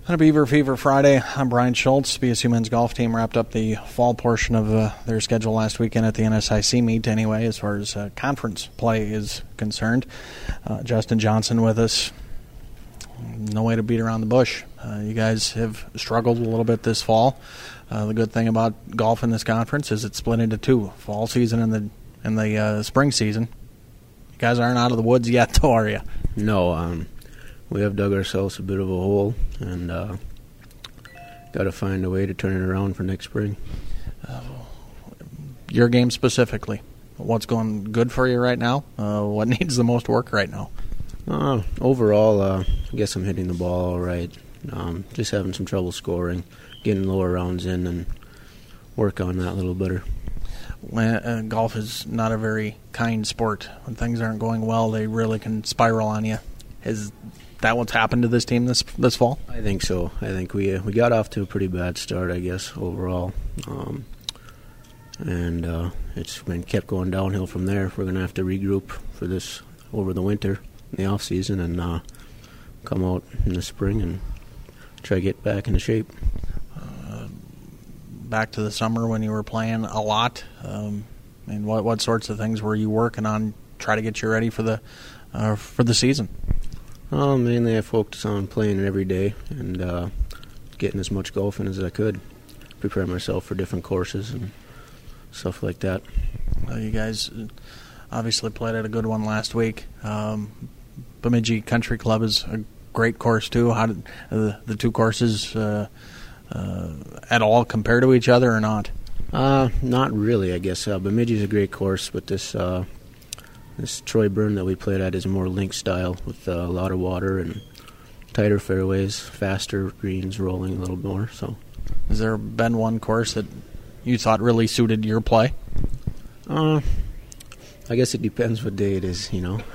On a Beaver Fever Friday, I'm Brian Schultz. BSU men's golf team wrapped up the fall portion of their schedule last weekend at the NSIC meet anyway, as far as conference play is concerned. Justin Johnson with us. No way to beat around the bush. You guys have struggled a little bit this fall. The good thing about golf in this conference is it's split into two, fall season and the spring season. You guys aren't out of the woods yet, though, are you? No, we have dug ourselves a bit of a hole, and got to find a way to turn it around for next spring. Your game specifically, what's going good for you right now? What needs the most work right now? Overall, I guess I'm hitting the ball all right. Just having some trouble scoring, getting lower rounds in, and work on that a little better. Golf is not a very kind sport. When things aren't going well, they really can spiral on you. Is that what's happened to this team this fall? I think so. I think we got off to a pretty bad start, I guess, overall. And it's been kept going downhill from there. We're going to have to regroup for this over the winter, in the off season, and come out in the spring and try to get back into shape. Back to the summer when you were playing a lot, and what sorts of things were you working on? Try to get you ready for the season. Mainly I focused on playing it every day and getting as much golf in as I could, prepare myself for different courses and stuff like that. You guys obviously played at a good one last week. Bemidji Country Club is a great course too. How did the two courses at all compare to each other or not? Not really, I guess. Bemidji's a great course, but this Troy Burn that we played at is a more link style with a lot of water and tighter fairways, faster greens, rolling a little more. So, has there been one course that you thought really suited your play? I guess it depends what day it is, you know.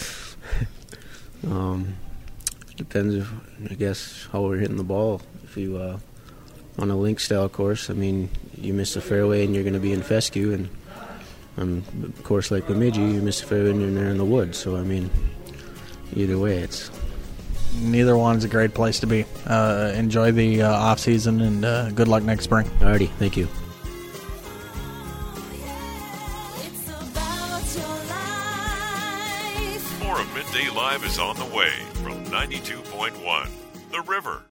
Depends, I guess, how we're hitting the ball. If you on a link style course, I mean, you miss the fairway and you're going to be in fescue, and on a course like Bemidji, you miss the fairway and you're there in the woods. So, I mean, either way, it's... Neither one's a great place to be. Enjoy the off season, and good luck next spring. Alrighty, thank you. More of Midday Live is on the way from 92.1 The River.